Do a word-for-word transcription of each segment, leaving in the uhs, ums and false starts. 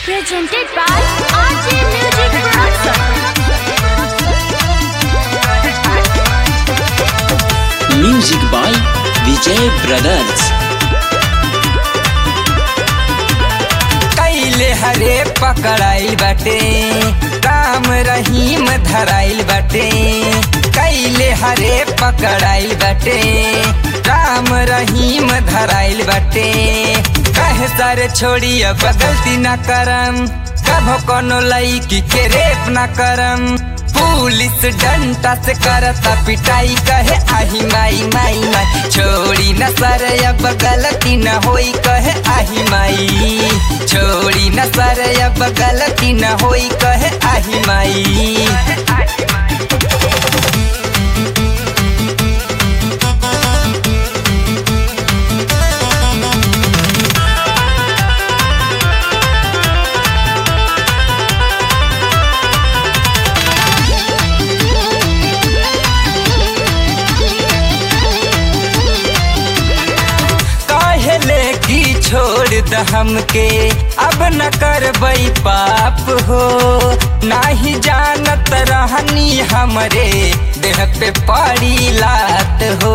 presented by R J Music Production. Music by Vijay Brothers. कैले हरे पकड़ाइल बाटे राम रहीम धराइल बाटे कैले हरे पकड़ाइल बाटे राम रहीम धराइल बाटे कहे सारे छोड़ी अब गलती न करम कभो कोनो लईकी के रेप न करम पुलिस डंडा से करता पिटाई कहे आही माई माई माई छोड़ी न सर अब गलती न होई कहे आही माई छोड़ी न सर अब गलती न होई कहे आही माई। छोड़ द हमके अब न करबई पाप हो नाही जानत रहनी हमरे देह पे पड़ी लात हो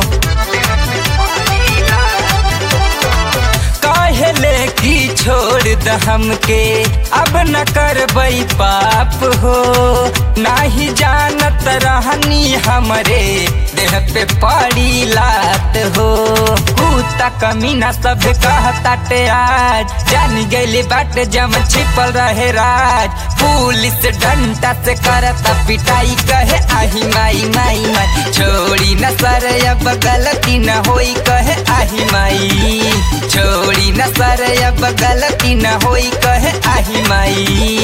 कहले की छोड़ द हमके अब न करबई पाप हो नाही जानत रहनी हमरे देह पे पड़ी लात हो कुत्ता कमीना सब कहताटे आज जानी गईली बाटे जम छिपल रहे राज पुलिस डंडा से करता पिटाई कहे आही माई माई माई छोड़ी न सर अब गलती न होई कहे आही माई छोड़ी न सर अब गलती न होई कहे आही माई।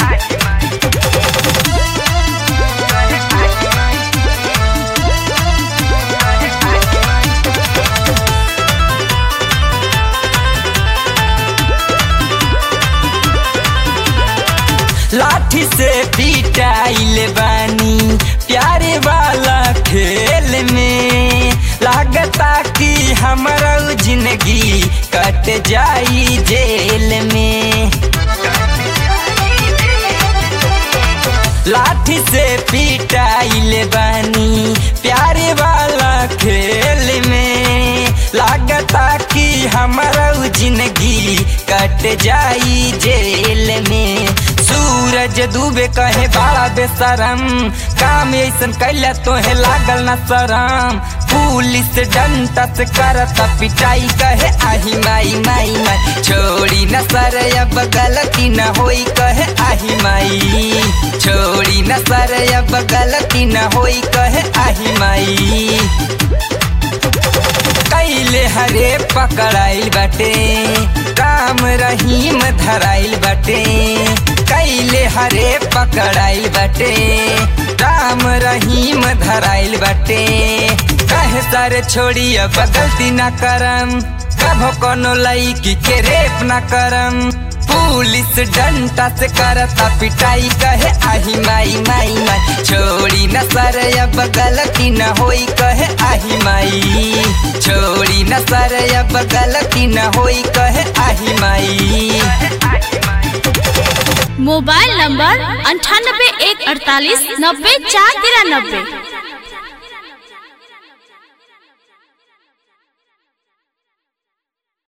लाठी से पिटाइल बानी प्यारे वाला खेल में लागता कि हमारा जिंदगी कट जाई जेल में लाठी से पिटाइल बानी प्यारे वाला खेल में लागता कि हमारा जिंदगी कट जाई जेल में सूरज डूबे कहे बाड़ा बेशरम काम ऐसन कैला तोहे लागल न शरम पुलिस डंडा से करता पिटाई कहे आही माई माई माई छोड़ी न सर अब गलती न होई कहे आही माई छोड़ी न सर अब गलती न होई कहे आही माई। कैले हरे पकड़ाइल बाटे राम रहीम धराइल बाटे कैले हरे पकड़ाइल बाटे राम रहीम धराइल बाटे कहे सारे छोड़ी अब गलती न करम कभो कोनो लईकी के रेप न करम पुलिस डंडा से करता पिटाई कहे आही माई माई माई छोड़ी न सर अब गलती न होई कहे आही माई छोड़ी न सर अब गलती न होई कहे आही माई। मोबाइल नंबर अंठानबे एक अड़तालीस नब्बे चार तिरानबे।